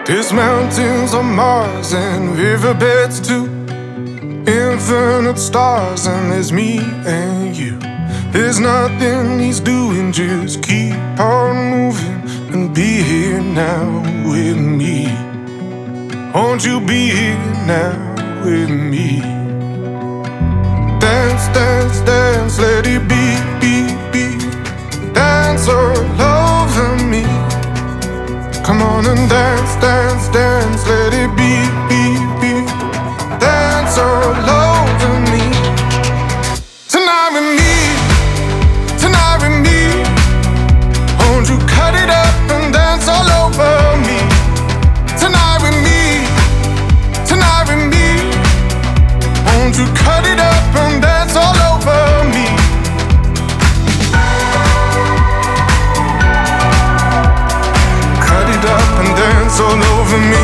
There's mountains on Mars and riverbeds too, infinite stars, and there's me and you. There's nothing he's doing, just keep on moving and be here now with me. Won't you be here now with me? Dance, dance, dance, let it be, be. Dance all over me. Come on and dance, dance, dance, let it be, be. Dance all over me. Tonight with me, tonight with me. Won't you cut it up and dance all over me? Tonight with me, tonight with me. Won't you cut it up and dance all over me? Cut it up and dance all over me.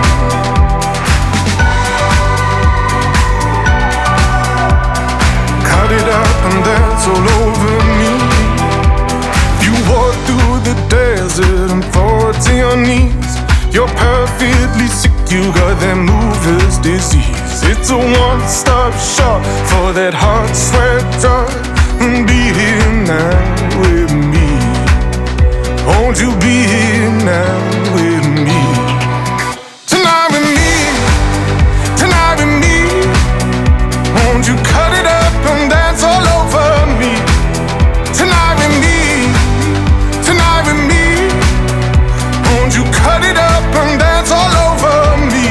Cut it up and dance all over me. You walk through the desert and fall to your knees. You're perfectly sick, you got that mover's disease. It's a one-stop shop for that hot sweat drug. And be here now with me. Won't you be here now with me? Tonight with me, tonight with me. Won't you cut it up and dance all over me? Tonight with me, tonight with me. Won't you cut it up and dance all over me?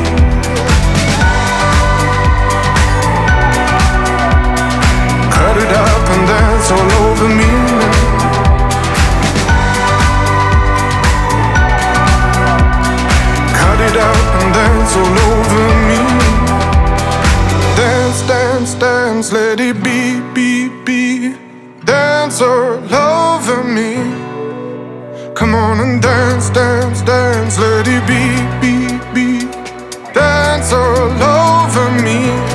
Cut it up and dance all over me. Cut it up and dance all over me. Dance, dance, dance, let it be, be. Dance all over me. Come on and dance, dance, dance, let it be, be. Dance all over me.